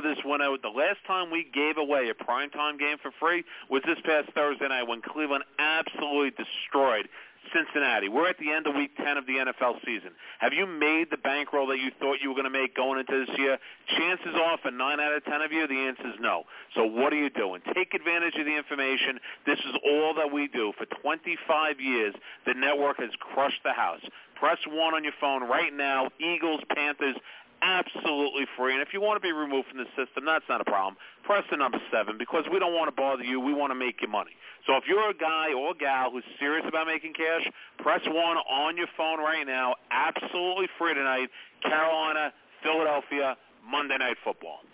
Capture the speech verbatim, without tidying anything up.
this winner. The last time we gave away a primetime game for free was this past Thursday night when Cleveland absolutely destroyed Cincinnati. We're at the end of week ten of the N F L season. Have you made the bankroll that you thought you were going to make going into this year? Chances are for nine out of ten of you, the answer is no. So what are you doing? Take advantage of the information. This is all that we do. For twenty-five years, the network has crushed the house. Press one on your phone right now. Eagles, Panthers, absolutely free. And if you want to be removed from the system, that's not a problem. Press the number seven because we don't want to bother you. We want to make you money. So if you're a guy or gal who's serious about making cash, press one on your phone right now. Absolutely free tonight. Carolina, Philadelphia, Monday Night Football.